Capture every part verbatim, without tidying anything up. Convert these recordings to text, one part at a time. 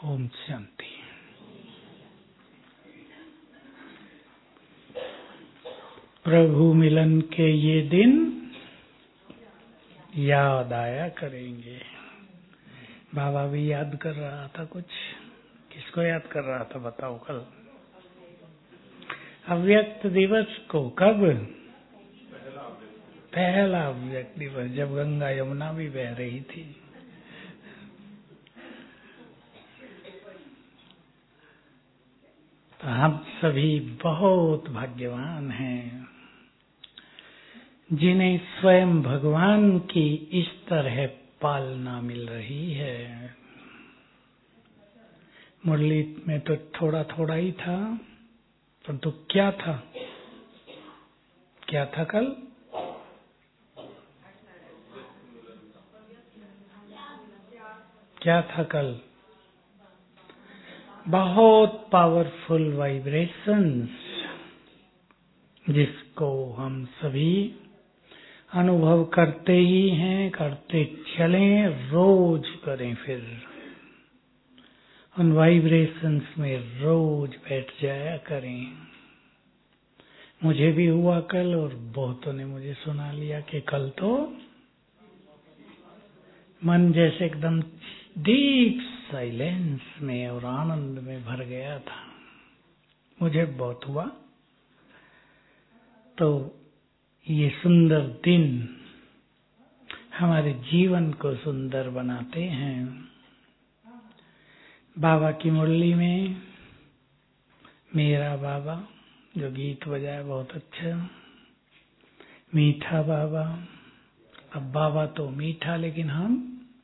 ओम शांति। प्रभु मिलन के ये दिन याद आया करेंगे। बाबा भी याद कर रहा था कुछ। किसको याद कर रहा था बताओ? कल अव्यक्त दिवस को। कब? पहला अव्यक्त दिवस, जब गंगा यमुना भी बह रही थी। तो हम सभी बहुत भाग्यवान हैं जिन्हें स्वयं भगवान की इस तरह पालना मिल रही है। मुरली में तो थोड़ा थोड़ा ही था, परंतु तो क्या था? क्या था कल? क्या था कल? बहुत पावरफुल वाइब्रेशंस, जिसको हम सभी अनुभव करते ही हैं, करते चलें, रोज करें। फिर उन वाइब्रेशंस में रोज बैठ जाया करें। मुझे भी हुआ कल, और बहुतों ने मुझे सुना लिया कि कल तो मन जैसे एकदम डीप साइलेंस में और आनंद में भर गया था। मुझे बहुत हुआ। तो ये सुंदर दिन हमारे जीवन को सुंदर बनाते हैं। बाबा की मुरली में मेरा बाबा जो गीत बजाया बहुत अच्छा, मीठा बाबा। अब बाबा तो मीठा, लेकिन हम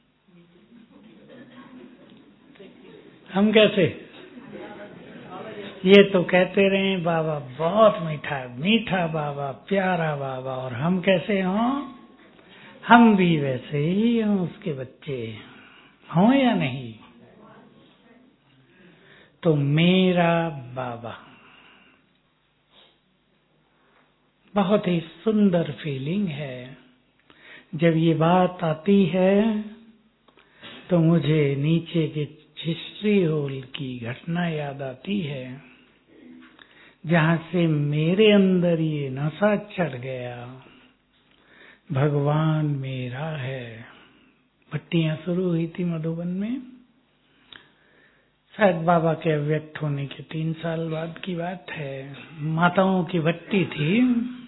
हम कैसे? ये तो कहते रहे बाबा बहुत मीठा है, मीठा बाबा, प्यारा बाबा। और हम कैसे हों? हम भी वैसे ही हों, उसके बच्चे हों या नहीं? तो मेरा बाबा बहुत ही सुंदर फीलिंग है। जब ये बात आती है तो मुझे नीचे के हिस्ट्री होल की घटना याद आती है, जहाँ से मेरे अंदर ये नशा चढ़ गया, भगवान मेरा है। भट्टियां शुरू हुई थी मधुबन में, शायद बाबा के अव्यक्त होने के तीन साल बाद की बात है। माताओं की भट्टी थी।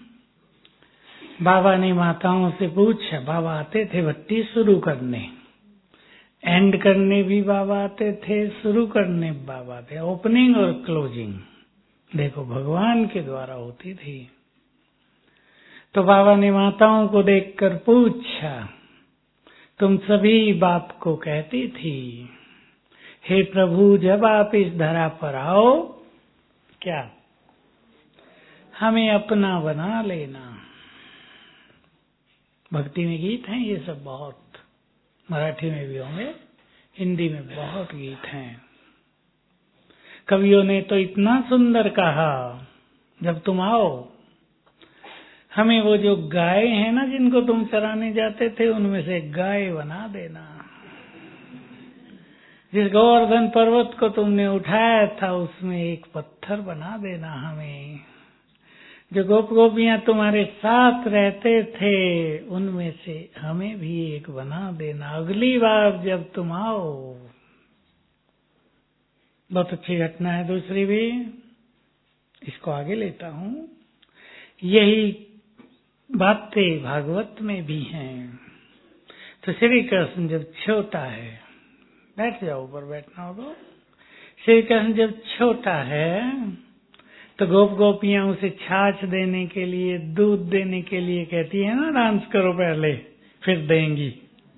बाबा ने माताओं से पूछा, बाबा आते थे भट्टी शुरू करने, एंड करने भी बाबा आते थे, शुरू करने बाबा थे, ओपनिंग और क्लोजिंग देखो भगवान के द्वारा होती थी। तो बाबा ने माताओं को देखकर पूछा, तुम सभी बाप को कहती थी, हे प्रभु जब आप इस धरा पर आओ, क्या हमें अपना बना लेना। भक्ति में गीत हैं ये सब, बहुत मराठी में भी होंगे, हिंदी में बहुत गीत हैं। कवियों ने तो इतना सुंदर कहा, जब तुम आओ हमें वो जो गाय हैं ना जिनको तुम चराने जाते थे, उनमें से गाय बना देना। जिस गोवर्धन पर्वत को तुमने उठाया था उसमें एक पत्थर बना देना हमें। जो गोप गोपियां तुम्हारे साथ रहते थे उनमें से हमें भी एक बना देना अगली बार जब तुम आओ। बहुत अच्छी घटना है। दूसरी भी, इसको आगे लेता हूँ। यही बातें भागवत में भी हैं। तो श्री कृष्ण जब छोटा है, बैठ जाओ, ऊपर बैठना होगा। श्री कृष्ण जब छोटा है तो गोप गोपियां उसे छाछ देने के लिए, दूध देने के लिए कहती है ना, डांस करो पहले फिर देंगी।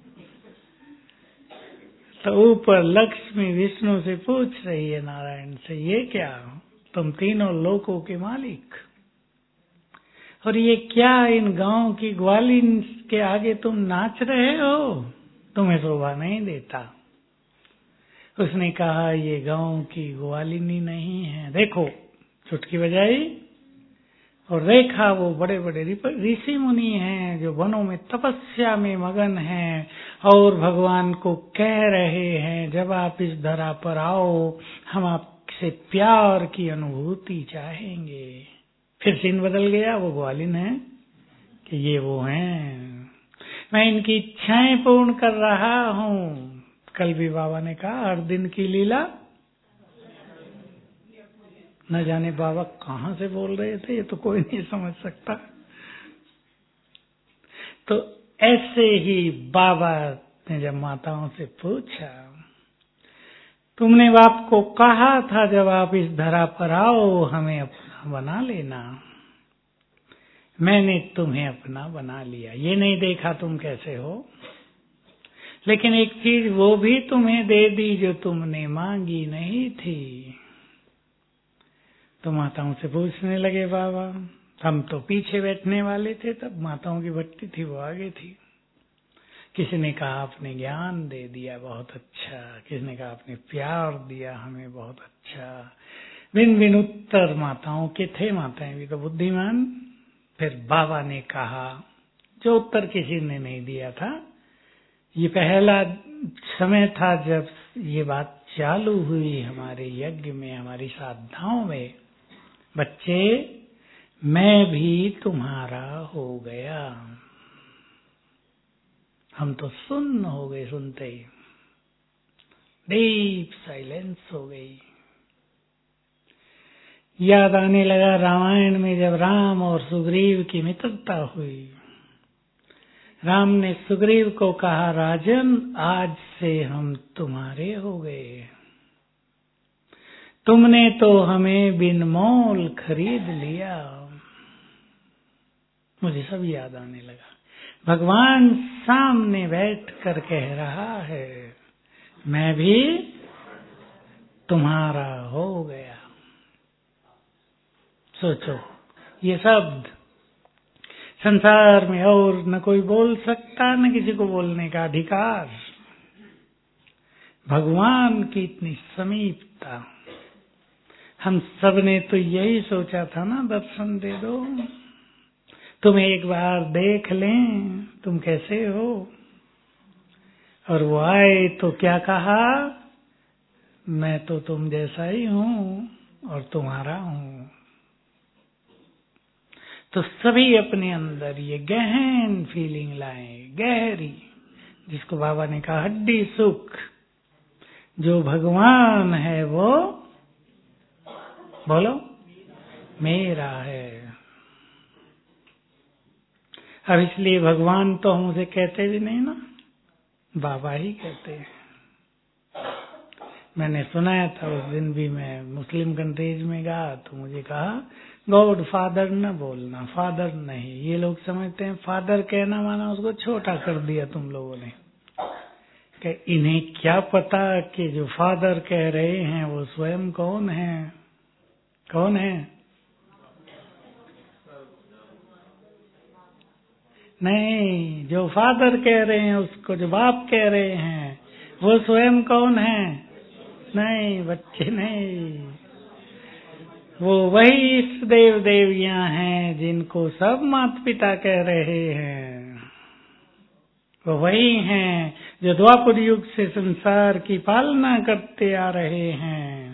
तो ऊपर लक्ष्मी विष्णु से पूछ रही है नारायण से, ये क्या, तुम तीनों लोकों के मालिक, और ये क्या इन गांव की ग्वालिन के आगे तुम नाच रहे हो, तुम्हें शोभा नहीं देता। उसने कहा, ये गांव की ग्वालिनी नहीं है। देखो, चुटकी बजाई और देखा वो बड़े बड़े ऋषि मुनि हैं जो वनों में तपस्या में मगन हैं, और भगवान को कह रहे हैं जब आप इस धरा पर आओ हम आपसे प्यार की अनुभूति चाहेंगे। फिर सीन बदल गया, वो ग्वालिन है कि ये वो हैं, मैं इनकी इच्छाएं पूर्ण कर रहा हूँ। कल भी बाबा ने कहा हर दिन की लीला, न जाने बाबा कहाँ से बोल रहे थे, ये तो कोई नहीं समझ सकता। तो ऐसे ही बाबा ने जब माताओं से पूछा, तुमने बाप को कहा था जब आप इस धरा पर आओ हमें अपना बना लेना, मैंने तुम्हें अपना बना लिया। ये नहीं देखा तुम कैसे हो, लेकिन एक चीज वो भी तुम्हें दे दी जो तुमने मांगी नहीं थी। तो माताओं से पूछने लगे बाबा, हम तो पीछे बैठने वाले थे, तब माताओं की भट्टी थी वो आगे थी। किसी ने कहा आपने ज्ञान दे दिया, बहुत अच्छा। किसी ने कहा आपने प्यार दिया हमें, बहुत अच्छा। बिन बिन उत्तर माताओं के थे, माताएं भी तो बुद्धिमान। फिर बाबा ने कहा जो उत्तर किसी ने नहीं दिया था, ये पहला समय था जब ये बात चालू हुई हमारे यज्ञ में, हमारी साधनाओं में, बच्चे मैं भी तुम्हारा हो गया। हम तो सुन्न हो गए, सुनते ही डीप साइलेंस हो गई। याद आने लगा रामायण में जब राम और सुग्रीव की मित्रता हुई। राम ने सुग्रीव को कहा, राजन आज से हम तुम्हारे हो गए, तुमने तो हमें बिन मोल खरीद लिया। मुझे सब याद आने लगा। भगवान सामने बैठ कर कह रहा है, मैं भी तुम्हारा हो गया। सोचो, ये शब्द संसार में और न कोई बोल सकता, न किसी को बोलने का अधिकार। भगवान की इतनी समीपता। हम सब ने तो यही सोचा था ना, दर्शन दे दो, तुम्हें एक बार देख लें तुम कैसे हो। और वो आए तो क्या कहा, मैं तो तुम जैसा ही हूं और तुम्हारा हूं। तो सभी अपने अंदर ये गहन फीलिंग लाए, गहरी, जिसको बाबा ने कहा हड्डी सुख। जो भगवान है वो बोलो मेरा है। अब इसलिए भगवान तो हम उसे कहते भी नहीं ना, बाबा ही कहते हैं। मैंने सुनाया था उस दिन भी, मैं मुस्लिम कंट्रीज में गया तो मुझे कहा गॉड फादर न बोलना, फादर नहीं। ये लोग समझते हैं फादर कहना माना उसको छोटा कर दिया तुम लोगों ने। कि इन्हें क्या पता कि जो फादर कह रहे हैं वो स्वयं कौन है, कौन है? नहीं, जो फादर कह रहे हैं उसको जो बाप कह रहे हैं वो स्वयं कौन है? नहीं बच्चे नहीं, वो वही इष्ट देव देवियां हैं जिनको सब माता पिता कह रहे हैं। वो वही हैं जो द्वापर युग से संसार की पालना करते आ रहे हैं।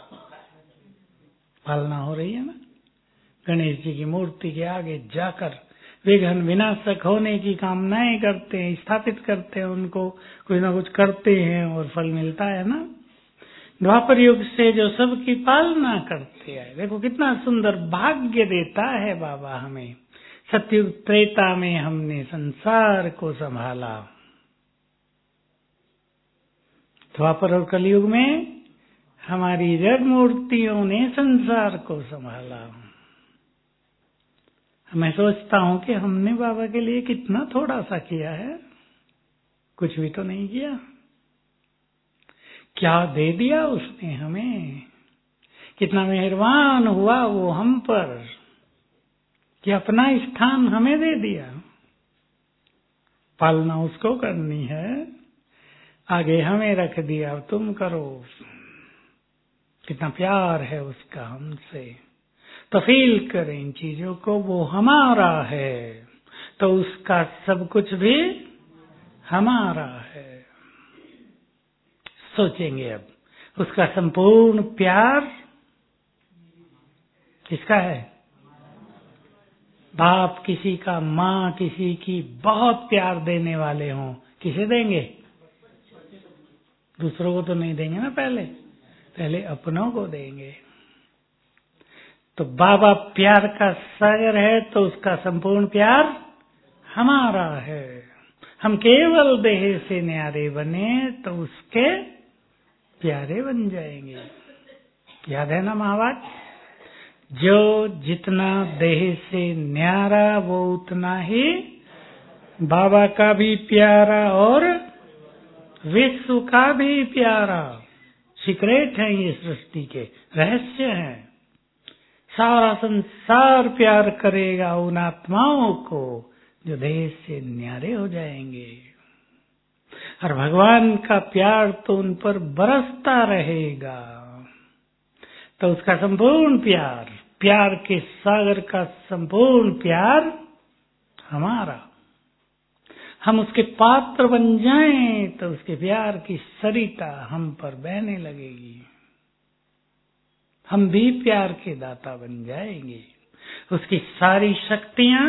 पालना हो रही है ना। गणेश जी की मूर्ति के आगे जाकर विघ्न विनाशक होने की कामनाएं करते हैं, स्थापित करते हैं, उनको कुछ ना कुछ करते हैं और फल मिलता है ना। द्वापर युग से जो सबकी पालना करते हैं, देखो कितना सुंदर भाग्य देता है बाबा हमें। सतयुग त्रेता में हमने संसार को संभाला, द्वापर और कलयुग में हमारी जड़ मूर्तियों ने संसार को संभाला। मैं सोचता हूं कि हमने बाबा के लिए कितना थोड़ा सा किया है, कुछ भी तो नहीं किया। क्या दे दिया उसने हमें, कितना मेहरबान हुआ वो हम पर कि अपना स्थान हमें दे दिया। पालना उसको करनी है, आगे हमें रख दिया, तुम करो। कितना प्यार है उसका हमसे। तो फील करें इन चीजों को, वो हमारा है तो उसका सब कुछ भी हमारा है। सोचेंगे अब उसका संपूर्ण प्यार किसका है? बाप किसी का, माँ किसी की बहुत प्यार देने वाले हों, किसे देंगे? दूसरों को तो नहीं देंगे ना, पहले पहले अपनों को देंगे। तो बाबा प्यार का सागर है, तो उसका संपूर्ण प्यार हमारा है। हम केवल देह से न्यारे बने तो उसके प्यारे बन जाएंगे। याद है ना महावाक्य, जो जितना देह से न्यारा वो उतना ही बाबा का भी प्यारा और विश्व का भी प्यारा। सीक्रेट है ये, सृष्टि के रहस्य हैं। सारा संसार प्यार करेगा उन आत्माओं को जो देह से न्यारे हो जाएंगे, और भगवान का प्यार तो उन पर बरसता रहेगा। तो उसका संपूर्ण प्यार, प्यार के सागर का संपूर्ण प्यार हमारा। हम उसके पात्र बन जाएं तो उसके प्यार की सरिता हम पर बहने लगेगी। हम भी प्यार के दाता बन जाएंगे। उसकी सारी शक्तियां,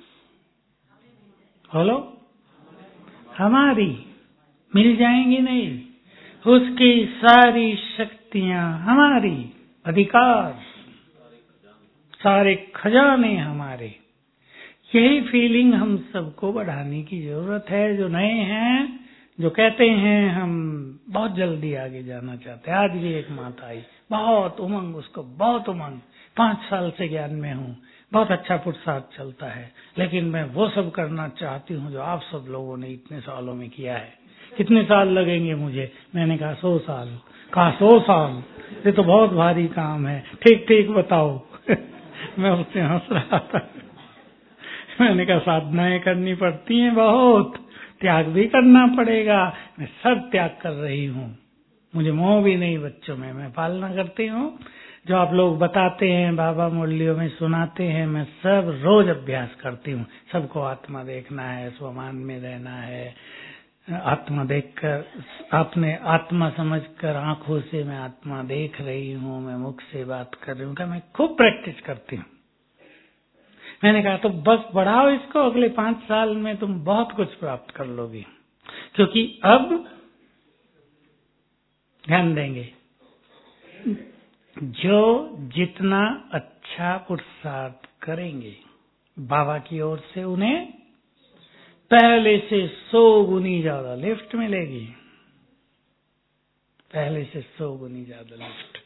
बोलो, हमारी मिल जाएंगी नहीं, उसकी सारी शक्तियां हमारी, अधिकार, सारे खजाने हमारे। यही फीलिंग हम सबको बढ़ाने की जरूरत है। जो नए हैं, जो कहते हैं हम बहुत जल्दी आगे जाना चाहते हैं। आज भी एक माता आई, बहुत उमंग, उसको बहुत उमंग, पांच साल से ज्ञान में हूँ, बहुत अच्छा पुरुषार्थ चलता है, लेकिन मैं वो सब करना चाहती हूँ जो आप सब लोगों ने इतने सालों में किया है। कितने साल लगेंगे मुझे? मैंने कहा सौ साल। कहा सौ साल, ये तो बहुत भारी काम है। ठीक ठीक बताओ। मैं उससे हंस रहा था। मैंने कहा साधनाएं करनी पड़ती हैं, बहुत त्याग भी करना पड़ेगा। मैं सब त्याग कर रही हूँ, मुझे मोह भी नहीं बच्चों में, मैं पालना करती हूँ। जो आप लोग बताते हैं, बाबा मुरलियों में सुनाते हैं, मैं सब रोज अभ्यास करती हूँ। सबको आत्मा देखना है, स्वमान में रहना है, आत्मा देखकर, आपने आत्मा समझकर आंखों से मैं आत्मा देख रही हूँ, मैं मुख से बात कर रही हूँ। क्या मैं खूब प्रैक्टिस करती हूँ। मैंने कहा तो बस बढ़ाओ इसको, अगले पांच साल में तुम बहुत कुछ प्राप्त कर लोगी, क्योंकि अब ध्यान देंगे जो जितना अच्छा पुरुषार्थ करेंगे बाबा की ओर से, उन्हें पहले से सौ गुनी ज्यादा लिफ्ट मिलेगी। पहले से सौ गुनी ज्यादा लिफ्ट।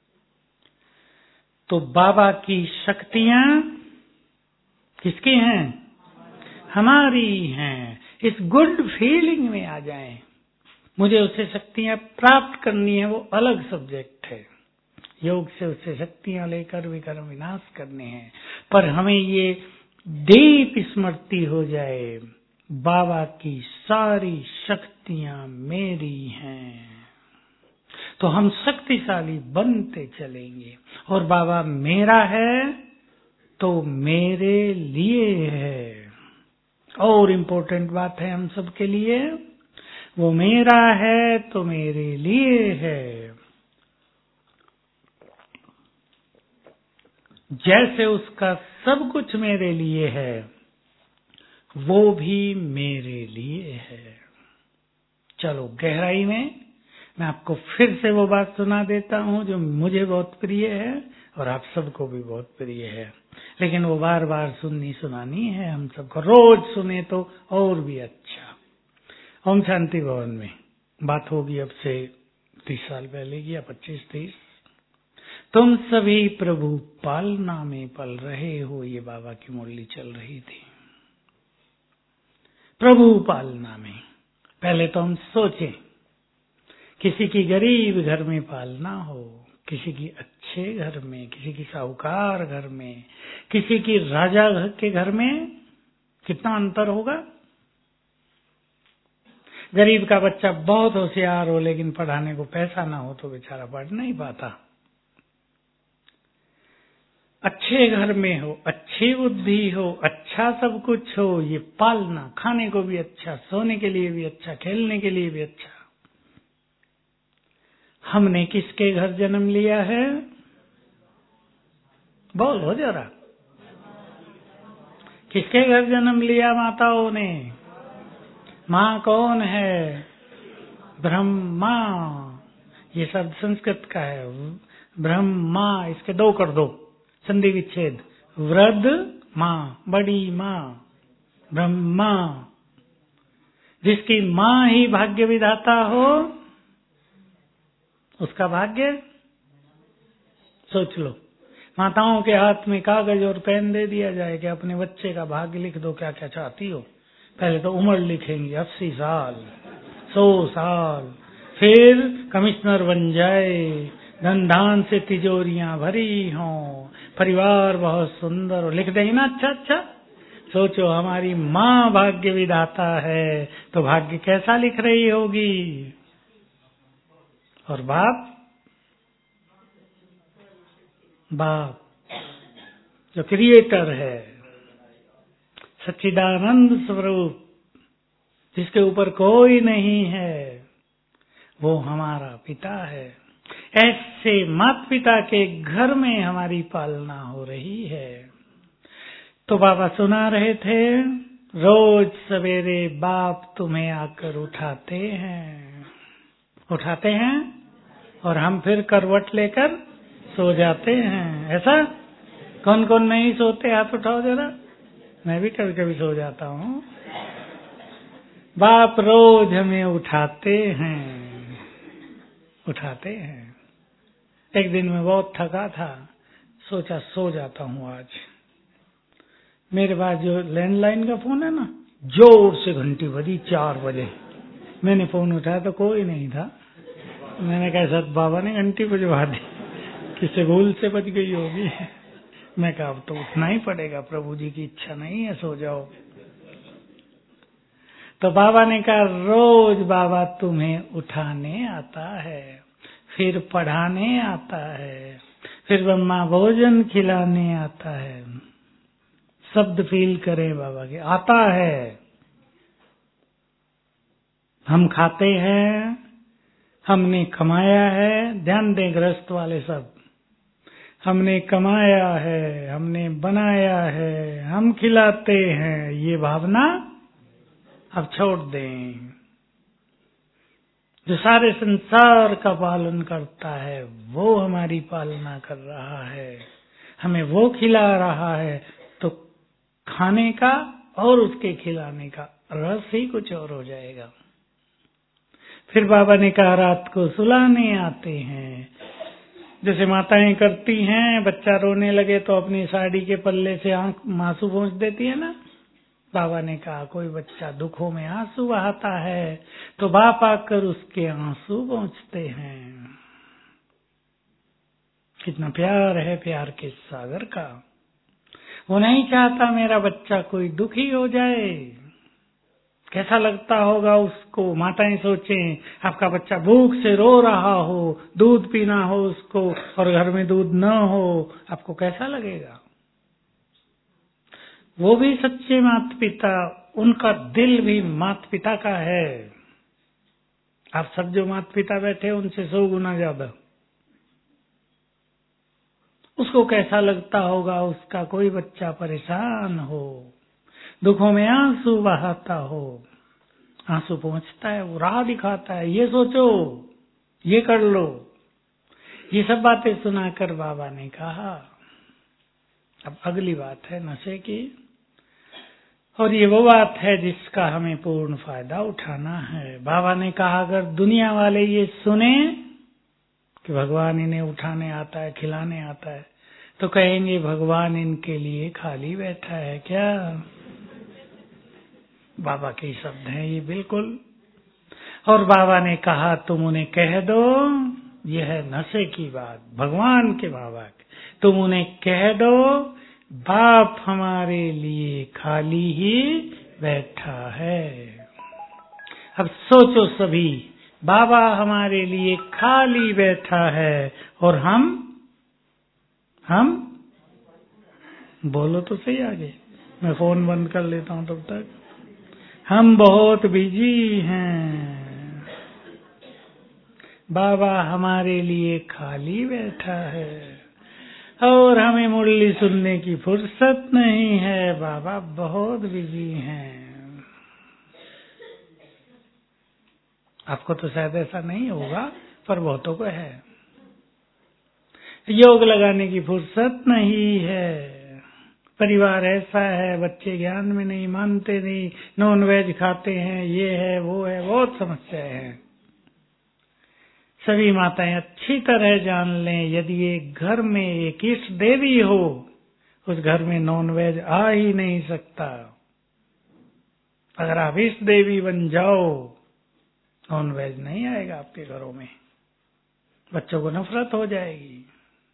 तो बाबा की शक्तियां किसकी हैं? हमारी हैं। इस गुड फीलिंग में आ जाएं। मुझे उससे शक्तियां प्राप्त करनी है, वो अलग सब्जेक्ट है। योग से उससे शक्तियां लेकर विकर्म विनाश करने हैं। पर हमें ये दीप स्मृति हो जाए, बाबा की सारी शक्तियां मेरी हैं, तो हम शक्तिशाली बनते चलेंगे। और बाबा मेरा है तो मेरे लिए है। और इम्पोर्टेंट बात है हम सबके लिए, वो मेरा है तो मेरे लिए है। जैसे उसका सब कुछ मेरे लिए है, वो भी मेरे लिए है। चलो गहराई में मैं आपको फिर से वो बात सुना देता हूँ जो मुझे बहुत प्रिय है और आप सबको भी बहुत प्रिय है, लेकिन वो बार बार सुननी सुनानी है हम सबको। रोज सुने तो और भी अच्छा। ओम शांति भवन में बात होगी अब से तीस साल पहले की, या पच्चीस तीस। तुम सभी प्रभु पालना में पल रहे हो, ये बाबा की मुरली चल रही थी। प्रभु पालना में पहले तो हम सोचें, किसी की गरीब घर में पालना हो, किसी की अच्छे घर में, किसी की साहूकार घर में, किसी की राजा घर के घर में, कितना अंतर होगा। गरीब का बच्चा बहुत होशियार हो लेकिन पढ़ाने को पैसा ना हो तो बेचारा पढ़ नहीं पाता। अच्छे घर में हो, अच्छी बुद्धि हो, अच्छा अच्छा सब कुछ हो, ये पालना, खाने को भी अच्छा, सोने के लिए भी अच्छा, खेलने के लिए भी अच्छा। हमने किसके घर जन्म लिया है? बोलो जरा, किसके घर जन्म लिया माताओं ने? माँ कौन है? ब्रह्मा। ये शब्द संस्कृत का है, ब्रह्मा। इसके दो कर दो, संधि विच्छेद। वृद्ध माँ, बड़ी माँ, ब्रह्मा। जिसकी माँ ही भाग्य विधाता हो, उसका भाग्य सोच लो। माताओं के हाथ में कागज और पेन दे दिया जाए कि अपने बच्चे का भाग्य लिख दो, क्या क्या चाहती हो। पहले तो उम्र लिखेंगे, अस्सी साल, सौ साल, फिर कमिश्नर बन जाए, धन धान से तिजोरियां भरी हों, परिवार बहुत सुंदर हो, लिख देंगे ना अच्छा अच्छा। सोचो हमारी माँ भाग्य विधाता है तो भाग्य कैसा लिख रही होगी। और बाप, बाप जो क्रिएटर है, सच्चिदानंद स्वरूप, जिसके ऊपर कोई नहीं है, वो हमारा पिता है। ऐसे माता पिता के घर में हमारी पालना हो रही है। तो बाबा सुना रहे थे, रोज सवेरे बाप तुम्हें आकर उठाते हैं, उठाते हैं और हम फिर करवट लेकर सो जाते हैं। ऐसा कौन कौन नहीं सोते? हाथ उठाओ जरा। मैं भी कभी कभी सो जाता हूँ। बाप रोज हमें उठाते हैं, उठाते हैं। एक दिन मैं बहुत थका था, सोचा सो जाता हूँ आज। मेरे पास जो लैंडलाइन का फोन है ना, जोर से घंटी बजी चार बजे। मैंने फोन उठाया तो कोई नहीं था। मैंने कहा सत बाबा ने घंटी बजवा दी, किसी भूल से बज गई होगी। मैं कहा अब तो उठना ही पड़ेगा, प्रभु जी की इच्छा नहीं है, सो जाओ। तो बाबा ने कहा रोज बाबा तुम्हें उठाने आता है, फिर पढ़ाने आता है, फिर ब्रह्मा भोजन खिलाने आता है। शब्द फील करें बाबा के, आता है। हम खाते हैं, हमने कमाया है। ध्यान दें गृहस्थ वाले सब, हमने कमाया है, हमने बनाया है, हम खिलाते हैं। ये भावना अब छोड़ दें। जो सारे संसार का पालन करता है वो हमारी पालना कर रहा है, हमें वो खिला रहा है। तो खाने का और उसके खिलाने का रस ही कुछ और हो जाएगा। फिर बाबा ने कहा रात को सुलाने आते हैं। जैसे माताएं करती हैं, बच्चा रोने लगे तो अपनी साड़ी के पल्ले से आंख आंसू पोंछ देती है ना। बाबा ने कहा कोई बच्चा दुखों में आंसू बहाता है तो बाप आकर उसके आंसू पोंछते हैं। कितना प्यार है प्यार के सागर का। वो नहीं चाहता मेरा बच्चा कोई दुखी हो जाए। कैसा लगता होगा उसको। माताएं सोचें, आपका बच्चा भूख से रो रहा हो, दूध पीना हो उसको और घर में दूध न हो, आपको कैसा लगेगा। वो भी सच्चे माता पिता, उनका दिल भी माता पिता का है। आप सब जो माता पिता बैठे उनसे सौ गुना ज्यादा। उसको कैसा लगता होगा उसका कोई बच्चा परेशान हो, दुखों में आंसू बहाता हो। आंसू पहुंचता है, वो राह दिखाता है, ये सोचो, ये कर लो। ये सब बातें सुनाकर बाबा ने कहा अब अगली बात है नशे की। और ये वो बात है जिसका हमें पूर्ण फायदा उठाना है। बाबा ने कहा अगर दुनिया वाले ये सुने कि भगवान इन्हें उठाने आता है, खिलाने आता है, तो कहेंगे भगवान इनके लिए खाली बैठा है क्या। बाबा के शब्द हैं ये बिल्कुल। और बाबा ने कहा तुम उन्हें कह दो, यह है नशे की बात, भगवान के बाबा के, तुम उन्हें कह दो बाप हमारे लिए खाली ही बैठा है। अब सोचो सभी, बाबा हमारे लिए खाली बैठा है और हम हम बोलो तो सही आगे, मैं फोन बंद कर लेता हूँ तब तक। हम बहुत बिजी हैं, बाबा हमारे लिए खाली बैठा है और हमें मुरली सुनने की फुर्सत नहीं है। बाबा बहुत बिजी हैं। आपको तो शायद ऐसा नहीं होगा, पर बहुतों को है। योग लगाने की फुर्सत नहीं है। परिवार ऐसा है, बच्चे ज्ञान में नहीं मानते, नहीं नॉन वेज खाते हैं, ये है वो है, बहुत समस्याएं हैं। सभी माताएं अच्छी तरह जान लें, यदि एक घर में एक इष्ट देवी हो, उस घर में नॉन वेज आ ही नहीं सकता। अगर आप इष्ट देवी बन जाओ, नॉन वेज नहीं आएगा आपके घरों में, बच्चों को नफरत हो जाएगी।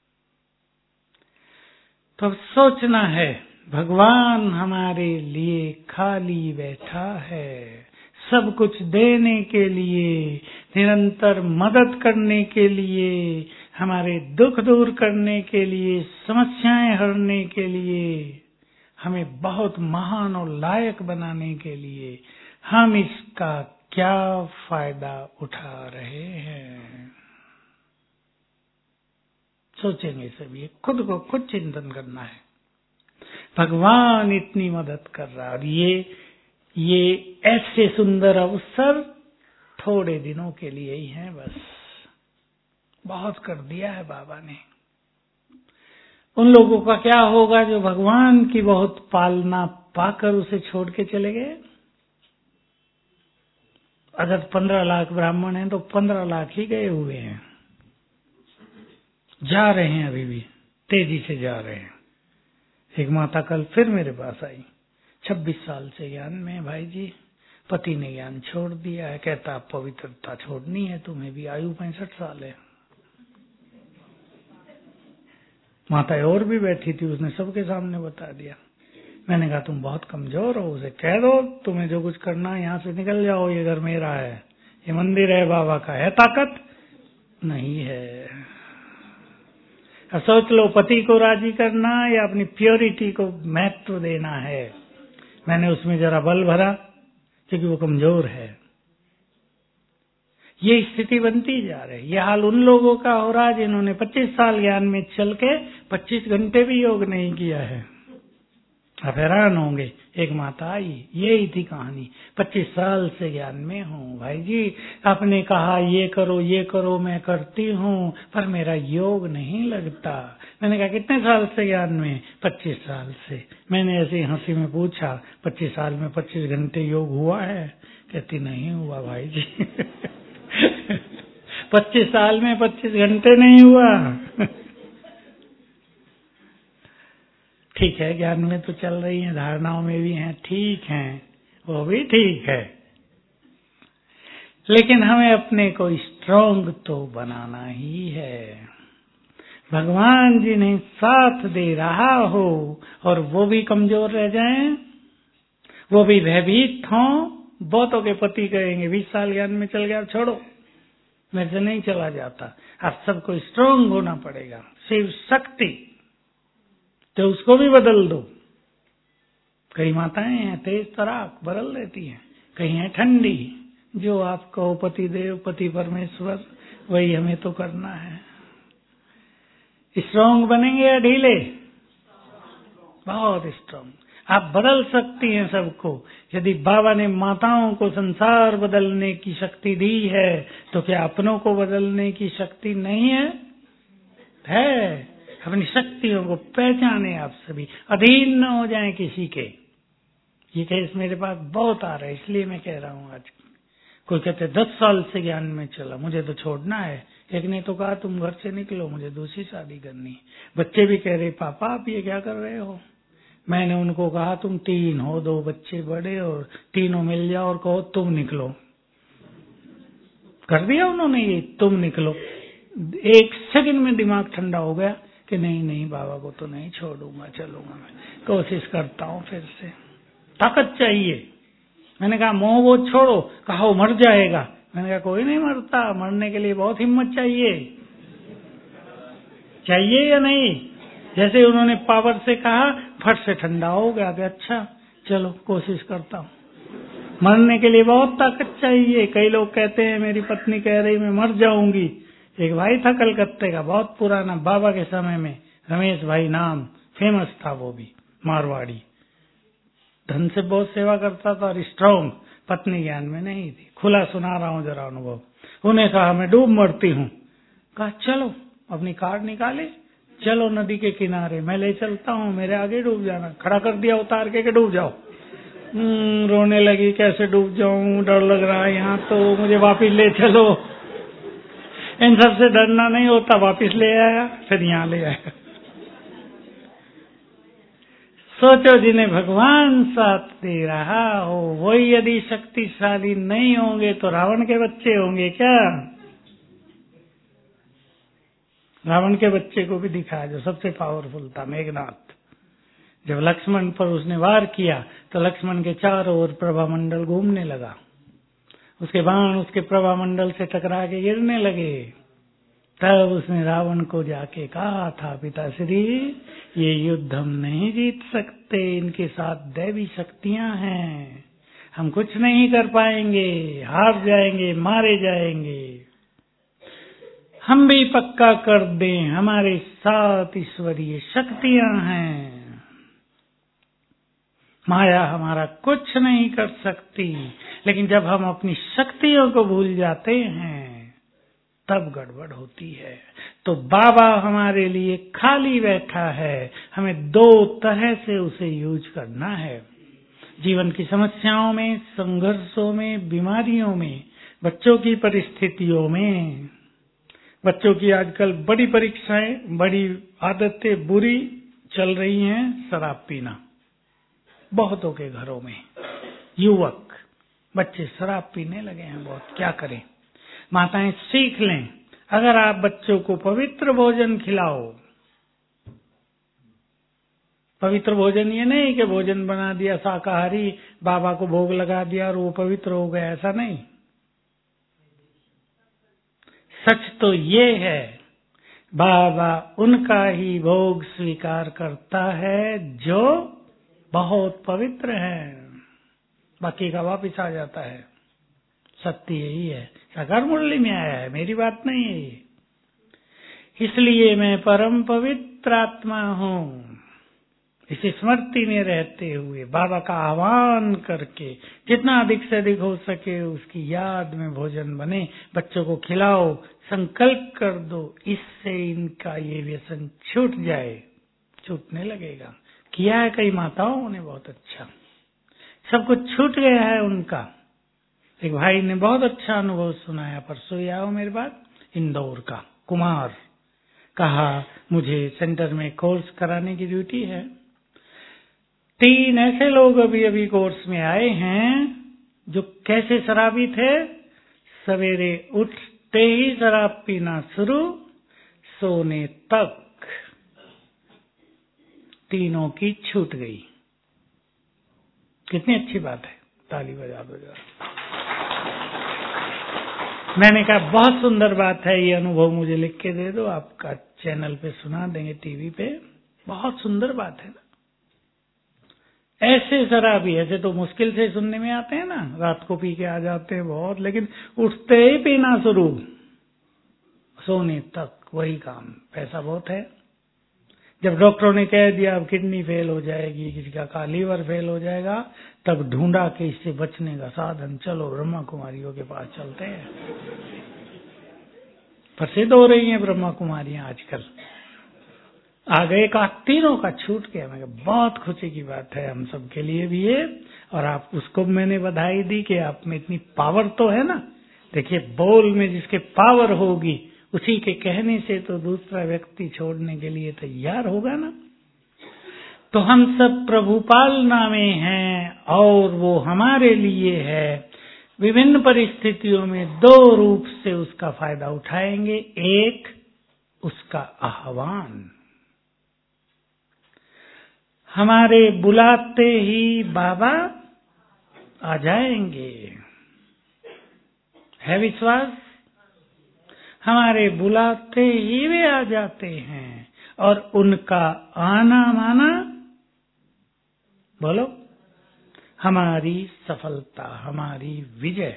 तो अब सोचना है, भगवान हमारे लिए खाली बैठा है, सब कुछ देने के लिए, निरंतर मदद करने के लिए, हमारे दुख दूर करने के लिए, समस्याएं हरने के लिए, हमें बहुत महान और लायक बनाने के लिए। हम इसका क्या फायदा उठा रहे हैं? सोचेंगे सभी, खुद को खुद चिंतन करना है। भगवान इतनी मदद कर रहा है और ये ये ऐसे सुंदर अवसर थोड़े दिनों के लिए ही हैं, बस बहुत कर दिया है बाबा ने। उन लोगों का क्या होगा जो भगवान की बहुत पालना पाकर उसे छोड़ के चले गए? अगर पंद्रह लाख ब्राह्मण हैं तो पंद्रह लाख ही गए हुए हैं, जा रहे हैं, अभी भी तेजी से जा रहे हैं। एक माता कल फिर मेरे पास आई, छब्बीस साल से ज्ञान में, भाई जी पति ने ज्ञान छोड़ दिया है, कहता पवित्रता छोड़नी है तुम्हें भी, आयु पैंसठ साल है। माता और भी बैठी थी, उसने सबके सामने बता दिया। मैंने कहा तुम बहुत कमजोर हो, उसे कह दो तुम्हें जो कुछ करना है यहाँ से निकल जाओ, ये घर मेरा है, ये मंदिर है बाबा का, है ताकत नहीं है। अब सोच लो, पति को राजी करना या अपनी प्योरिटी को महत्व देना है। मैंने उसमें जरा बल भरा क्योंकि वो कमजोर है। ये स्थिति बनती जा रही। ये हाल उन लोगों का हो रहा है जिन्होंने पच्चीस साल ज्ञान में चल के पच्चीस घंटे भी योग नहीं किया है। आप हैरान होंगे, एक माता आई, यही थी कहानी, पच्चीस साल से ज्ञान में हूँ भाई जी, आपने कहा ये करो ये करो, मैं करती हूँ, पर मेरा योग नहीं लगता। मैंने कहा कितने साल से ज्ञान में? पच्चीस साल से। मैंने ऐसे हंसी में पूछा, पच्चीस साल में पच्चीस घंटे योग हुआ है? कहती नहीं हुआ भाई जी। पच्चीस साल में पच्चीस घंटे नहीं हुआ। ठीक है, ज्ञान में तो चल रही हैं, धारणाओं में भी हैं, ठीक हैं, वो भी ठीक है, लेकिन हमें अपने को स्ट्रांग तो बनाना ही है। भगवान जी ने साथ दे रहा हो और वो भी कमजोर रह जाएं, वो भी भयभीत हों। बहुतों के पति कहेंगे बीस साल ज्ञान में चल गया, छोड़ो मेरे से नहीं चला जाता। आप सबको स्ट्रांग होना पड़ेगा, शिव शक्ति, तो उसको भी बदल दो। कई माताएं हैं तेज तराक, बदल देती हैं, कई हैं ठंडी, जो आप कहो पति देव पति परमेश्वर वही हमें तो करना है। स्ट्रांग बनेंगे या ढीले? बहुत स्ट्रांग। आप बदल सकती हैं सबको। यदि बाबा ने माताओं को संसार बदलने की शक्ति दी है, तो क्या अपनों को बदलने की शक्ति नहीं है? है। अपनी शक्तियों को पहचाने, आप सभी अधीन न हो जाएं किसी के। ये केस मेरे पास बहुत आ रहा है, इसलिए मैं कह रहा हूँ आज। कोई कहते दस साल से ज्ञान में चला, मुझे तो छोड़ना है। एक ने तो कहा तुम घर से निकलो, मुझे दूसरी शादी करनी। बच्चे भी कह रहे पापा आप ये क्या कर रहे हो? मैंने उनको कहा तुम तीन हो, दो बच्चे बड़े और तीनों मिल जाओ और कहो तुम निकलो। कर दिया उन्होंने ये, तुम निकलो। एक सेकंड में दिमाग ठंडा हो गया कि नहीं नहीं बाबा को तो नहीं छोड़ूंगा, चलूंगा, मैं कोशिश करता हूँ फिर से। ताकत चाहिए। मैंने कहा मोह वो छोड़ो, कहा वो मर जाएगा। मैंने कहा कोई नहीं मरता, मरने के लिए बहुत हिम्मत चाहिए। चाहिए या नहीं? जैसे उन्होंने पावर से कहा फट से ठंडा हो गया कि अच्छा चलो कोशिश करता हूँ। मरने के लिए बहुत ताकत चाहिए। कई लोग कहते हैं मेरी पत्नी कह रही मैं मर जाऊंगी। एक भाई था कलकत्ते का, बहुत पुराना, बाबा के समय में, रमेश भाई नाम, फेमस था वो भी, मारवाड़ी, धन से बहुत सेवा करता था और स्ट्रांग, पत्नी ज्ञान में नहीं थी। खुला सुना रहा हूँ जरा अनुभव। उन्हें कहा मैं डूब मरती हूँ। कहा चलो, अपनी कार निकाले, चलो नदी के किनारे, मैं ले चलता हूँ, मेरे आगे डूब जाना। खड़ा कर दिया उतार के, के डूब जाओ। रोने लगी, कैसे डूब जाऊं, डर लग रहा है यहाँ तो, मुझे वापिस ले चलो। इन सबसे डरना नहीं होता, वापिस ले आया, फिर यहाँ ले आया। सोचो जिन्हें भगवान साथ दे रहा हो वही यदि शक्तिशाली नहीं होंगे तो रावण के बच्चे होंगे क्या? रावण के बच्चे को भी दिखाया जो सबसे पावरफुल था, मेघनाथ। जब लक्ष्मण पर उसने वार किया तो लक्ष्मण के चारों ओर प्रभामंडल घूमने लगा, उसके बाण उसके प्रभामंडल से टकरा के गिरने लगे। तब उसने रावण को जाके कहा था, पिताश्री ये युद्ध हम नहीं जीत सकते, इनके साथ दैवी शक्तियां हैं, हम कुछ नहीं कर पाएंगे, हार जाएंगे, मारे जाएंगे। हम भी पक्का कर दें हमारे साथ ईश्वरीय शक्तियां हैं, माया हमारा कुछ नहीं कर सकती। लेकिन जब हम अपनी शक्तियों को भूल जाते हैं तब गड़बड़ होती है। तो बाबा हमारे लिए खाली बैठा है, हमें दो तरह से उसे यूज करना है। जीवन की समस्याओं में, संघर्षों में, बीमारियों में, बच्चों की परिस्थितियों में। बच्चों की आजकल बड़ी परीक्षाएं, बड़ी आदतें बुरी चल रही हैं। शराब पीना बहुतों के घरों में, युवक बच्चे शराब पीने लगे हैं बहुत। क्या करें? माताएं सीख लें, अगर आप बच्चों को पवित्र भोजन खिलाओ, पवित्र भोजन ये नहीं कि भोजन बना दिया शाकाहारी, बाबा को भोग लगा दिया और वो पवित्र हो गया, ऐसा नहीं। सच तो ये है बाबा उनका ही भोग स्वीकार करता है जो बहुत पवित्र है, बाकी का वापिस आ जाता है। सत्य यही है, साकार मुरली में आया है, मेरी बात नहीं है ये। इसलिए मैं परम पवित्र आत्मा हूँ, इस स्मृति में रहते हुए बाबा का आह्वान करके जितना अधिक से अधिक हो सके उसकी याद में भोजन बने, बच्चों को खिलाओ, संकल्प कर दो, इससे इनका ये व्यसन छूट जाए। छूटने लगेगा। किया है कई माताओं ने, बहुत अच्छा, सब कुछ छूट गया है उनका। एक भाई ने बहुत अच्छा अनुभव सुनाया, परसों ही आओ मेरे पास, इंदौर का कुमार, कहा मुझे सेंटर में कोर्स कराने की ड्यूटी है। तीन ऐसे लोग अभी अभी कोर्स में आए हैं जो कैसे शराबी थे, सवेरे उठते ही शराब पीना शुरू, सोने तक, तीनों की छूट गई। कितनी अच्छी बात है, ताली बजा दो जरा। मैंने कहा बहुत सुंदर बात है, ये अनुभव मुझे लिख के दे दो, आपका चैनल पे सुना देंगे, टीवी पे। बहुत सुंदर बात है ना। ऐसे शराबी, ऐसे तो मुश्किल से सुनने में आते हैं ना, रात को पी के आ जाते हैं बहुत, लेकिन उठते ही पीना शुरू, सोने तक वही काम। पैसा बहुत है। जब डॉक्टरों ने कह दिया अब किडनी फेल हो जाएगी, किसी का का लीवर फेल हो जाएगा, तब ढूंढा कि इससे बचने का साधन, चलो ब्रह्मा कुमारियों के पास चलते हैं। प्रसिद्ध हो रही हैं ब्रह्मा कुमारियां आजकल। आ गए का तीनों का छूट गया। मैं बहुत खुशी की बात है हम सब के लिए भी ये, और आप उसको मैंने बधाई दी कि आप में इतनी पावर तो है ना। देखिए, बोल में जिसके पावर होगी उसी के कहने से तो दूसरा व्यक्ति छोड़ने के लिए तैयार होगा ना। तो हम सब प्रभु पालना में हैं और वो हमारे लिए है। विभिन्न परिस्थितियों में दो रूप से उसका फायदा उठाएंगे। एक, उसका आह्वान, हमारे बुलाते ही बाबा आ जाएंगे, है विश्वास? हमारे बुलाते ही वे आ जाते हैं, और उनका आना माना बोलो, हमारी सफलता, हमारी विजय।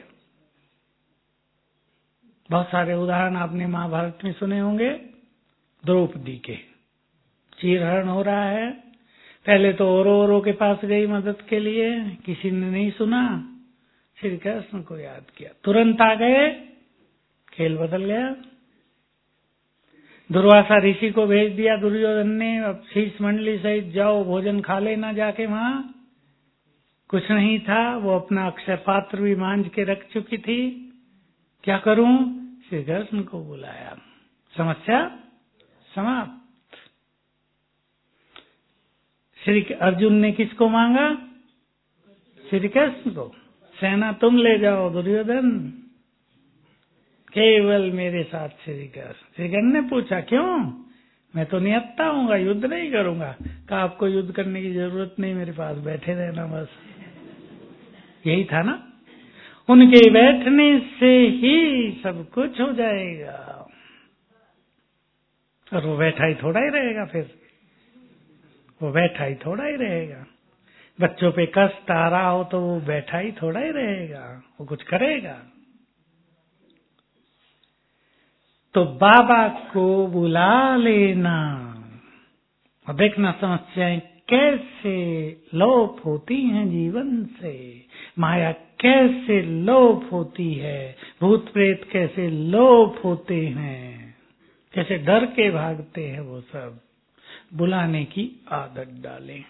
बहुत सारे उदाहरण आपने महाभारत में सुने होंगे। द्रौपदी के चीरहरण हो रहा है, पहले तो औरो औरो के पास गई मदद के लिए, किसी ने नहीं सुना, श्री कृष्ण को याद किया, तुरंत आ गए, खेल बदल गया। दुर्वासा ऋषि को भेज दिया दुर्योधन ने, अब शीश मंडली सहित जाओ भोजन खा लेना जाके, वहां कुछ नहीं था, वो अपना अक्षय पात्र भी मांझ के रख चुकी थी। क्या करूं? श्री कृष्ण को बुलाया, समस्या समाप्त। श्री अर्जुन ने किसको मांगा? श्री कृष्ण को, सेना तुम ले जाओ दुर्योधन, केवल मेरे साथ श्री कृष्ण। श्री कृष्ण ने पूछा क्यों? मैं तो निहत्था हूँगा, युद्ध नहीं करूंगा। कहा आपको युद्ध करने की जरूरत नहीं, मेरे पास बैठे रहना बस। यही था ना, उनके बैठने से ही सब कुछ हो जाएगा। और वो बैठा ही थोड़ा ही रहेगा, फिर वो बैठा ही थोड़ा ही रहेगा। बच्चों पे कष्ट आ रहा हो तो वो बैठा ही थोड़ा ही रहेगा, वो कुछ करेगा। तो बाबा को बुला लेना और देखना समस्याएं कैसे लोप होती हैं जीवन से, माया कैसे लोप होती है, भूत प्रेत कैसे लोप होते हैं, कैसे डर के भागते हैं। वो सब बुलाने की आदत डालें।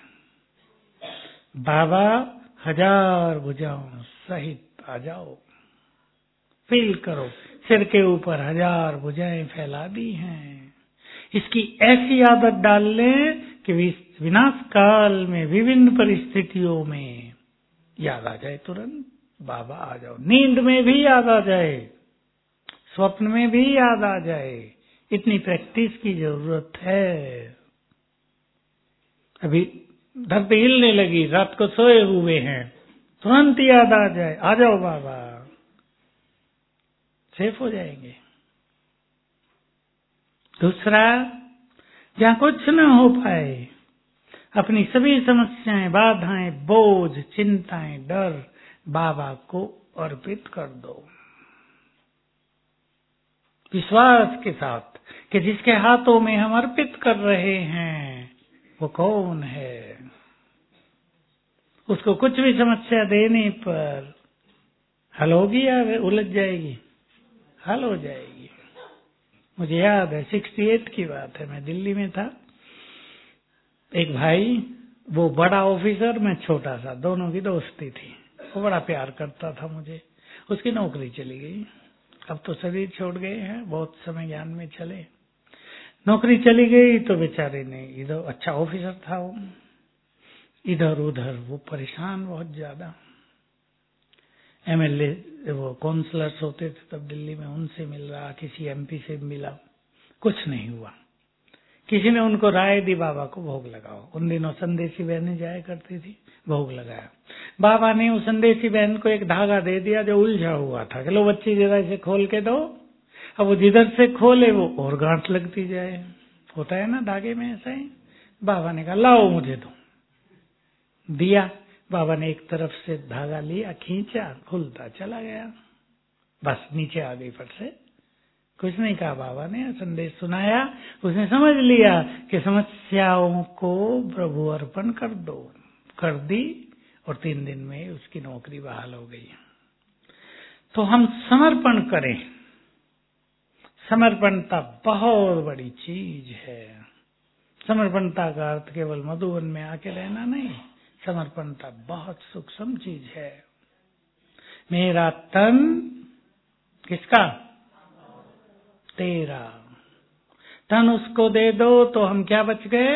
बाबा हजार भुजाओं सहित आ जाओ, फील करो सिर के ऊपर हजार भुजाएं फैला दी हैं। इसकी ऐसी आदत डाल लें कि विनाश काल में विभिन्न परिस्थितियों में याद आ जाए, तुरंत बाबा आ जाओ। नींद में भी याद आ जाए, स्वप्न में भी याद आ जाए, इतनी प्रैक्टिस की जरूरत है। अभी धरती हिलने लगी, रात को सोए हुए हैं, तुरंत याद आ जाए, आ जाओ बाबा, सेफ हो जाएंगे। दूसरा, जहाँ कुछ न हो पाए, अपनी सभी समस्याएं, बाधाएं, बोझ, चिंताएं, डर बाबा को अर्पित कर दो, विश्वास के साथ कि जिसके हाथों में हम अर्पित कर रहे हैं वो कौन है। उसको कुछ भी समस्या देने पर हल होगी या उलझ जाएगी? हल हो जाएगी। मुझे याद है अड़सठ की बात है, मैं दिल्ली में था। एक भाई, वो बड़ा ऑफिसर, मैं छोटा सा, दोनों की दोस्ती थी। वो बड़ा प्यार करता था मुझे। उसकी नौकरी चली गई, अब तो शरीर छोड़ गए हैं, बहुत समय ज्ञान में चले। नौकरी चली गई तो बेचारे ने इधर, अच्छा ऑफिसर था वो, इधर उधर वो परेशान बहुत ज्यादा। एमएलए, वो काउंसलर्स होते थे तब दिल्ली में, उनसे मिल रहा, किसी एमपी से मिला, कुछ नहीं हुआ। किसी ने उनको राय दी, बाबा को भोग लगाओ। उन दिनों संदेशी बहनें जाया करती थी, भोग लगाया। बाबा ने उस संदेशी बहन को एक धागा दे दिया जो उलझा हुआ था, चलो बच्ची जरा इसे खोल के दो। अब वो जिधर से खोले वो और गांठ लगती जाए, होता है ना धागे में ऐसा ही। बाबा ने कहा लाओ मुझे दो, दिया। बाबा ने एक तरफ से धागा लिया, खींचा, खुलता चला गया, बस नीचे आ गई फट से। कुछ नहीं कहा बाबा ने, संदेश सुनाया, उसने समझ लिया कि समस्याओं को प्रभु अर्पण कर दो, कर दी, और तीन दिन में उसकी नौकरी बहाल हो गई। तो हम समर्पण करें। समर्पणता बहुत बड़ी चीज है। समर्पणता का अर्थ केवल मधुवन में आके रहना नहीं, समर्पणता बहुत सूक्ष्म चीज है। मेरा तन किसका? तेरा। तन उसको दे दो तो हम क्या बच गए?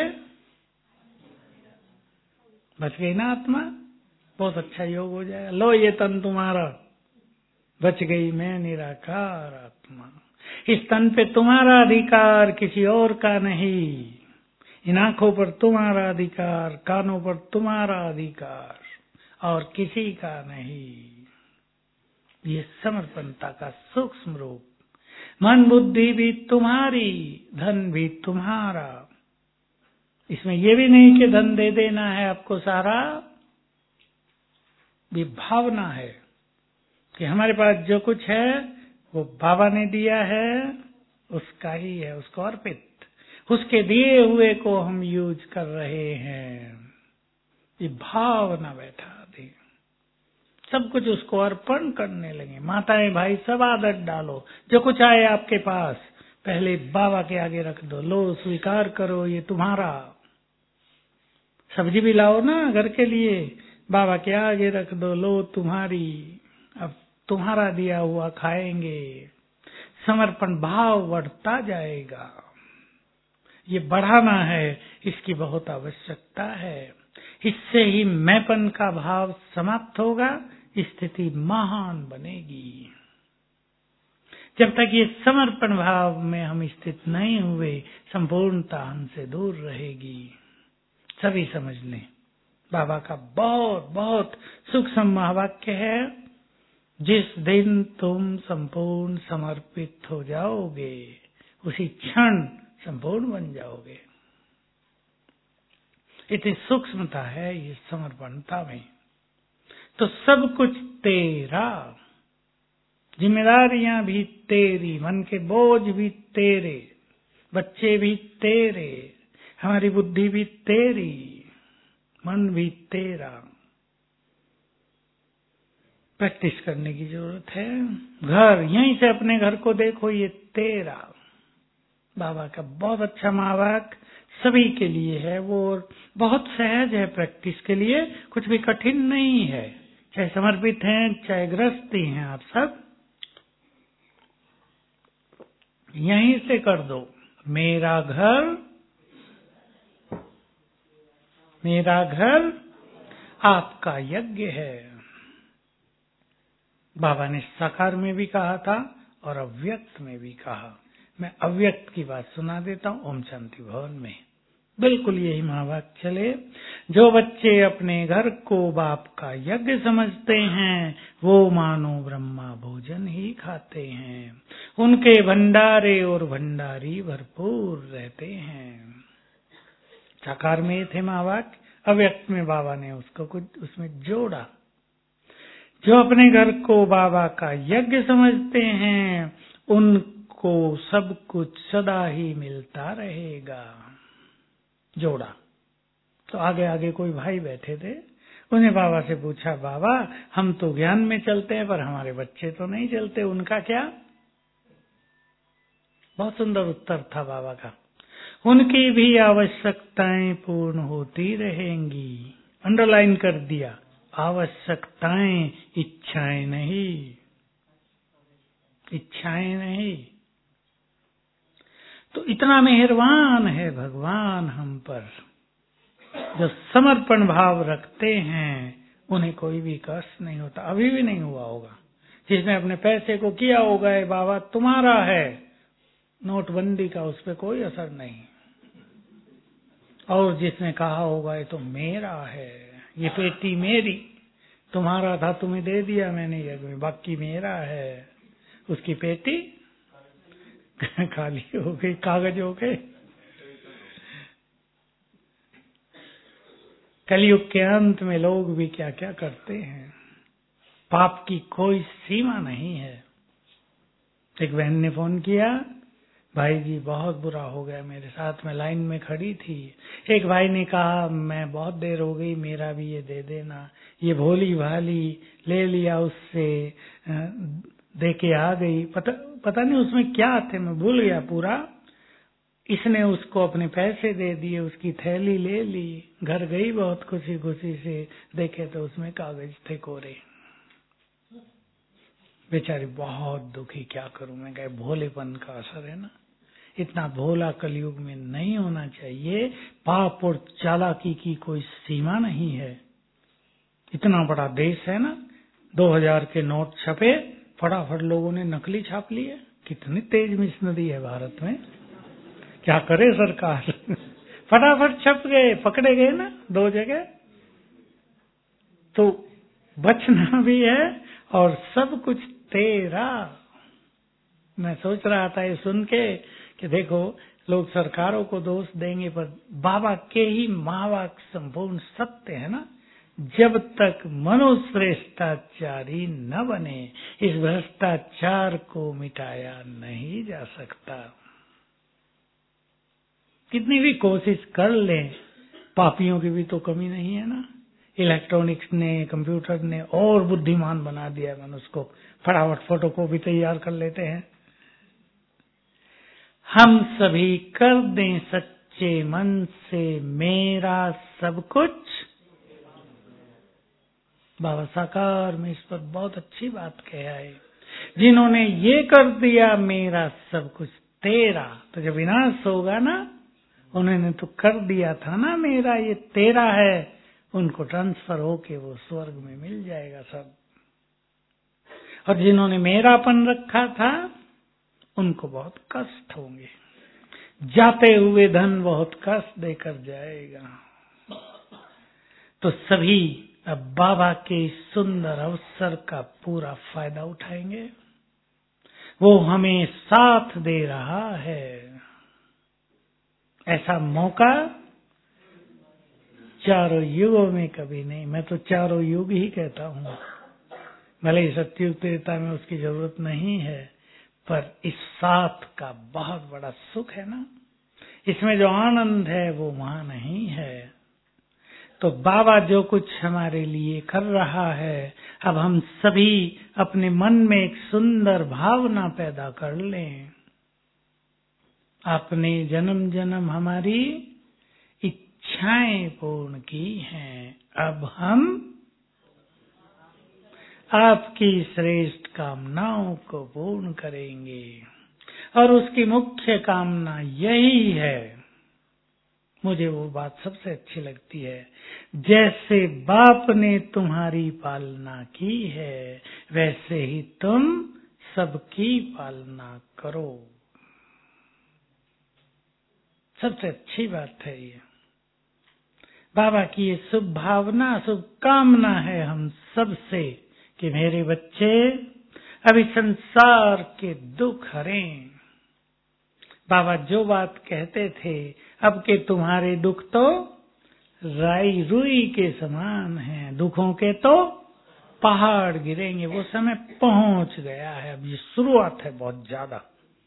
बच गई ना आत्मा। बहुत अच्छा योग हो जाएगा। लो ये तन तुम्हारा, बच गई मैं निराकार आत्मा। इस तन पे तुम्हारा अधिकार, किसी और का नहीं। इन आंखों पर तुम्हारा अधिकार, कानों पर तुम्हारा अधिकार, और किसी का नहीं। ये समर्पणता का सूक्ष्म रूप। मन बुद्धि भी तुम्हारी, धन भी तुम्हारा, इसमें ये भी नहीं कि धन दे देना है आपको सारा, भी भावना है कि हमारे पास जो कुछ है वो बाबा ने दिया है, उसका ही है, उसको अर्पित, उसके दिए हुए को हम यूज कर रहे हैं। ये भावना बैठा दी, सब कुछ उसको अर्पण करने लगे। माताएं भाई सब आदत डालो, जो कुछ आए आपके पास पहले बाबा के आगे रख दो, लो स्वीकार करो ये तुम्हारा। सब्जी भी लाओ ना घर के लिए, बाबा के आगे रख दो, लो तुम्हारी, अब तुम्हारा दिया हुआ खाएंगे। समर्पण भाव बढ़ता जाएगा, ये बढ़ाना है, इसकी बहुत आवश्यकता है। इससे ही मैंपन का भाव समाप्त होगा, स्थिति महान बनेगी। जब तक ये समर्पण भाव में हम स्थित नहीं हुए, संपूर्णता हमसे दूर रहेगी। सभी समझ लें, बाबा का बहुत बहुत सूक्ष्म महावाक्य है, जिस दिन तुम संपूर्ण समर्पित हो जाओगे, उसी क्षण संपूर्ण बन जाओगे। इतनी सूक्ष्मता है ये समर्पणता में। तो सब कुछ तेरा, जिम्मेदारियां भी तेरी, मन के बोझ भी तेरे, बच्चे भी तेरे, हमारी बुद्धि भी तेरी, मन भी तेरा। प्रैक्टिस करने की जरूरत है। घर, यहीं से अपने घर को देखो, ये तेरा। बाबा का बहुत अच्छा महावाक्य सभी के लिए है, वो बहुत सहज है प्रैक्टिस के लिए, कुछ भी कठिन नहीं है। चाहे समर्पित हैं, चाहे गृहस्थी हैं, आप सब यहीं से कर दो। मेरा घर, मेरा घर आपका यज्ञ है। बाबा ने साकार में भी कहा था और अव्यक्त में भी कहा। मैं अव्यक्त की बात सुना देता हूँ ओम शांति भवन में, बिल्कुल यही महावाक्य चले। जो बच्चे अपने घर को बाप का यज्ञ समझते हैं, वो मानो ब्रह्मा भोजन ही खाते हैं। उनके भंडारे और भंडारी भरपूर रहते हैं। साकार में थे महावाक्य, अव्यक्त में बाबा ने उसको कुछ उसमें जोड़ा। जो अपने घर को बाबा का यज्ञ समझते हैं, उनको सब कुछ सदा ही मिलता रहेगा। जोड़ा। तो आगे आगे कोई भाई बैठे थे, उन्हें बाबा से पूछा, बाबा हम तो ज्ञान में चलते हैं पर हमारे बच्चे तो नहीं चलते, उनका क्या? बहुत सुंदर उत्तर था बाबा का। उनकी भी आवश्यकताएं पूर्ण होती रहेंगी। अंडरलाइन कर दिया, आवश्यकताएं, इच्छाएं नहीं, इच्छाएं नहीं। तो इतना मेहरबान है भगवान हम पर, जो समर्पण भाव रखते हैं उन्हें कोई भी कष्ट नहीं होता। अभी भी नहीं हुआ होगा। जिसने अपने पैसे को किया होगा ये बाबा तुम्हारा है, नोटबंदी का उस पर कोई असर नहीं। और जिसने कहा होगा ये तो मेरा है, ये पेटी मेरी, तुम्हारा था तुम्हें दे दिया मैंने, ये बाकी मेरा है, उसकी पेटी खाली हो गई, कागज हो गए। कलयुग के अंत में लोग भी क्या क्या करते हैं, पाप की कोई सीमा नहीं है। एक बहन ने फोन किया, भाई जी बहुत बुरा हो गया मेरे साथ, में लाइन में खड़ी थी। एक भाई ने कहा मैं बहुत देर हो गई, मेरा भी ये दे देना। ये भोली भाली ले लिया उससे, दे के आ गई। पता पता नहीं उसमें क्या थे, मैं भूल गया पूरा। इसने उसको अपने पैसे दे दिए, उसकी थैली ले ली, घर गई बहुत खुशी खुशी से, देखे तो उसमें कागज थे कोरे। बेचारी बहुत दुखी, क्या करूं मैं, कहे भोलेपन का असर है ना। इतना भोला कलयुग में नहीं होना चाहिए। पाप और चालाकी की कोई सीमा नहीं है। इतना बड़ा देश है ना, दो हजार के नोट छपे, फटाफट लोगों ने नकली छाप लिए। कितनी तेज मिशनरी है भारत में, क्या करे सरकार फटाफट छप गए, पकड़े गए ना दो जगह। तो बचना भी है और सब कुछ तेरा। मैं सोच रहा था ये सुन के कि देखो लोग सरकारों को दोष देंगे, पर बाबा के ही महावाक्य संपूर्ण सत्य है ना। जब तक मनुष्य श्रेष्ठाचारी न बने, इस भ्रष्टाचार को मिटाया नहीं जा सकता। कितनी भी कोशिश कर लें, पापियों की भी तो कमी नहीं है ना। इलेक्ट्रॉनिक्स ने, कंप्यूटर ने और बुद्धिमान बना दिया मनुष्य को, फटाफट फोटो को भी तैयार कर लेते हैं। हम सभी कर दें सच्चे मन से मेरा सब कुछ। बाबा साकार में इस पर बहुत अच्छी बात कहा है। जिन्होंने ये कर दिया मेरा सब कुछ तेरा, तो जब विनाश होगा ना, उन्होंने तो कर दिया था ना मेरा ये तेरा है, उनको ट्रांसफर होके वो स्वर्ग में मिल जाएगा सब। और जिन्होंने मेरापन रखा था उनको बहुत कष्ट होंगे, जाते हुए धन बहुत कष्ट देकर जाएगा। तो सभी अब बाबा के सुंदर अवसर का पूरा फायदा उठाएंगे। वो हमें साथ दे रहा है। ऐसा मौका चारों युगों में कभी नहीं। मैं तो चारों युग ही कहता हूँ, भले ही सत्युग त्रेता में उसकी जरूरत नहीं है, पर इस साथ का बहुत बड़ा सुख है ना। इसमें जो आनंद है वो वहां नहीं है। तो बाबा जो कुछ हमारे लिए कर रहा है, अब हम सभी अपने मन में एक सुंदर भावना पैदा कर लें। आपने जन्म जन्म हमारी इच्छाएं पूर्ण की हैं, अब हम आपकी श्रेष्ठ कामनाओं को पूर्ण करेंगे। और उसकी मुख्य कामना यही है, मुझे वो बात सबसे अच्छी लगती है, जैसे बाप ने तुम्हारी पालना की है वैसे ही तुम सबकी पालना करो। सबसे अच्छी बात है ये। बाबा की ये शुभ भावना, शुभ कामना है हम सबसे कि मेरे बच्चे अभी संसार के दुख हरें। बाबा जो बात कहते थे, अब के तुम्हारे दुख तो राई रुई के समान हैं, दुखों के तो पहाड़ गिरेंगे। वो समय पहुंच गया है, अब ये शुरुआत है बहुत ज्यादा।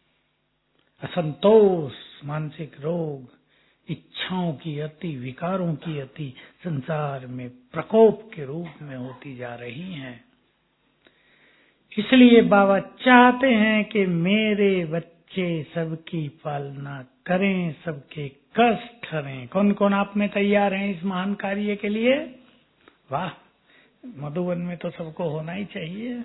असंतोष, मानसिक रोग, इच्छाओं की अति, विकारों की अति संसार में प्रकोप के रूप में होती जा रही हैं। इसलिए बाबा चाहते हैं कि मेरे बच्चे सबकी पालना करें, सबके कष्ट हरें। कौन कौन आप में तैयार हैं इस महान कार्य के लिए? वाह, मधुबन में तो सबको होना ही चाहिए।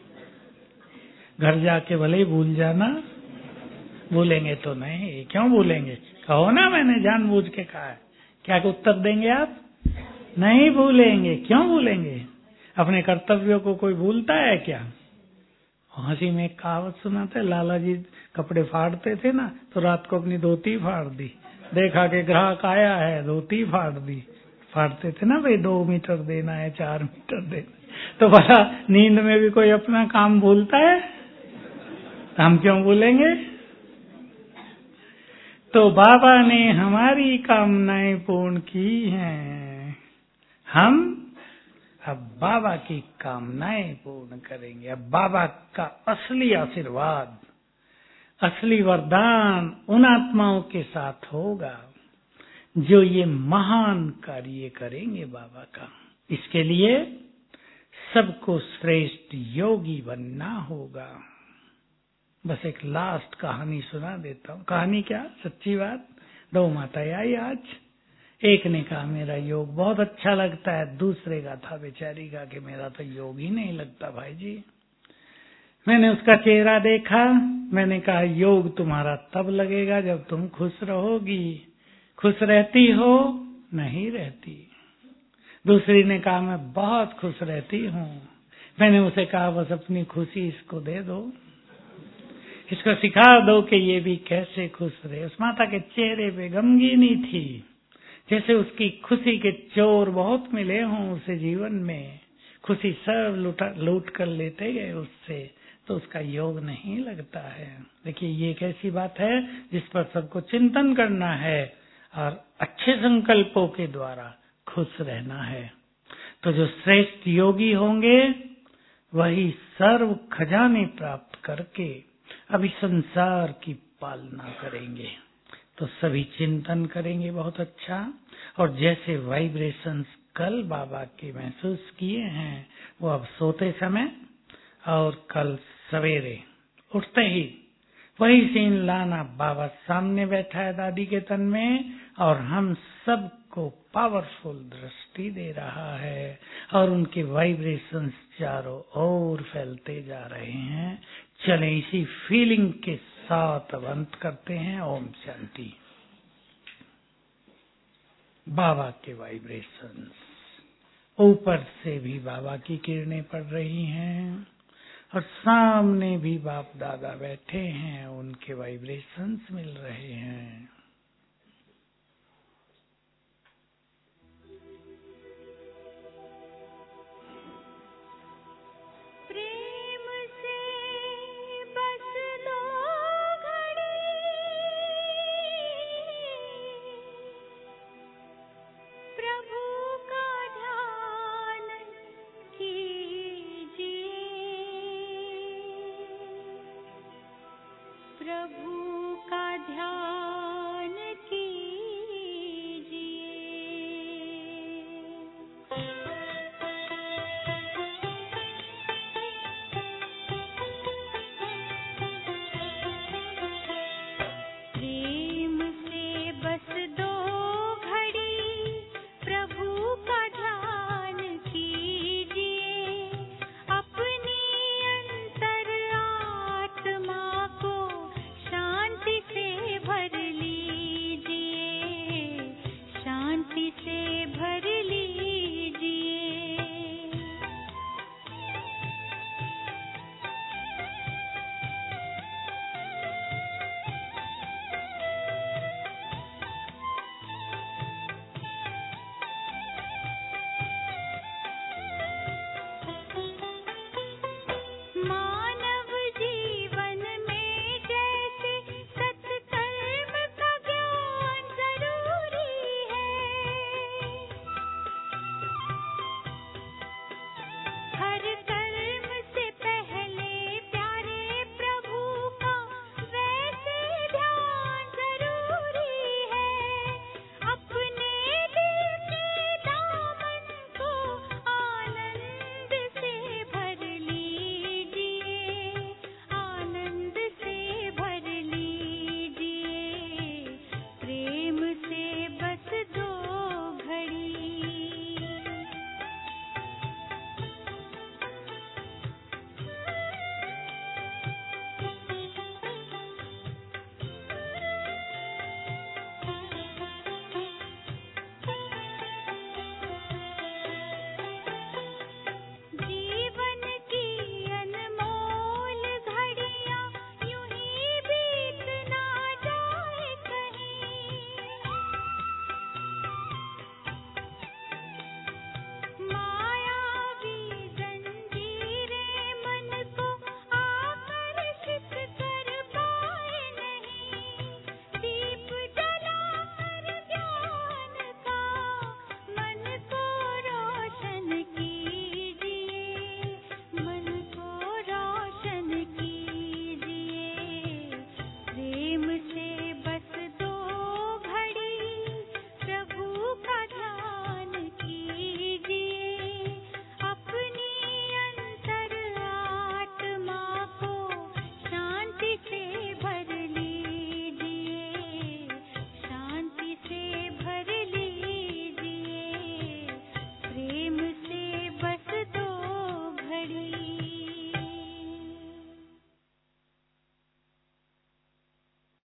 घर जाके भले ही भूल जाना, भूलेंगे तो नहीं। क्यों भूलेंगे? कहो ना, मैंने जानबूझ के कहा है। क्या उत्तर देंगे आप? नहीं भूलेंगे। क्यों भूलेंगे? अपने कर्तव्यों को कोई भूलता है क्या? हंसी में एक कहावत सुनाते, लाला जी कपड़े फाड़ते थे ना, तो रात को अपनी धोती फाड़ दी। देखा कि ग्राहक आया है, धोती फाड़ दी। फाड़ते थे ना भाई, दो मीटर देना है, चार मीटर देना। तो भला नींद में भी कोई अपना काम भूलता है? हम क्यों भूलेंगे? तो बाबा ने हमारी कामनाएं पूर्ण की हैं, हम अब बाबा की कामनाएं पूर्ण करेंगे। अब बाबा का असली आशीर्वाद, असली वरदान उन आत्माओं के साथ होगा जो ये महान कार्य करेंगे बाबा का। इसके लिए सबको श्रेष्ठ योगी बनना होगा। बस एक लास्ट कहानी सुना देता हूँ। कहानी क्या, सच्ची बात। दो माताएं आई आज। एक ने कहा मेरा योग बहुत अच्छा लगता है, दूसरे का था बेचारी का कि मेरा तो योग ही नहीं लगता भाई जी। मैंने उसका चेहरा देखा, मैंने कहा योग तुम्हारा तब लगेगा जब तुम खुश रहोगी। खुश रहती हो? नहीं रहती। दूसरी ने कहा मैं बहुत खुश रहती हूँ। मैंने उसे कहा बस अपनी खुशी इसको दे दो, इसको सिखा दो कि ये भी कैसे खुश रहे। उस माता के चेहरे पे गमगीनी थी, जैसे उसकी खुशी के चोर बहुत मिले हों उसे जीवन में। खुशी सब लूटा लूट कर लेते गए उससे, तो उसका इसका योग नहीं लगता है। देखिए ये एक ऐसी बात है जिस पर सबको चिंतन करना है और अच्छे संकल्पों के द्वारा खुश रहना है। तो जो श्रेष्ठ योगी होंगे वही सर्व खजाने प्राप्त करके अभी संसार की पालना करेंगे। तो सभी चिंतन करेंगे बहुत अच्छा। और जैसे वाइब्रेशंस कल बाबा के महसूस किए हैं वो अब सोते समय और कल सवेरे उठते ही वही सीन लाना। बाबा सामने बैठा है दादी के तन में और हम सबको पावरफुल दृष्टि दे रहा है और उनके वाइब्रेशंस चारों ओर फैलते जा रहे हैं। चले इसी फीलिंग के साथ अब अंत करते हैं। ओम शांति। बाबा के वाइब्रेशंस ऊपर से भी बाबा की किरणें पड़ रही हैं और सामने भी बाप दादा बैठे हैं, उनके वाइब्रेशंस मिल रहे हैं। प्रेम से बस दो घड़ी प्रभु का ध्यान कीजिए, प्रभु का ध्यान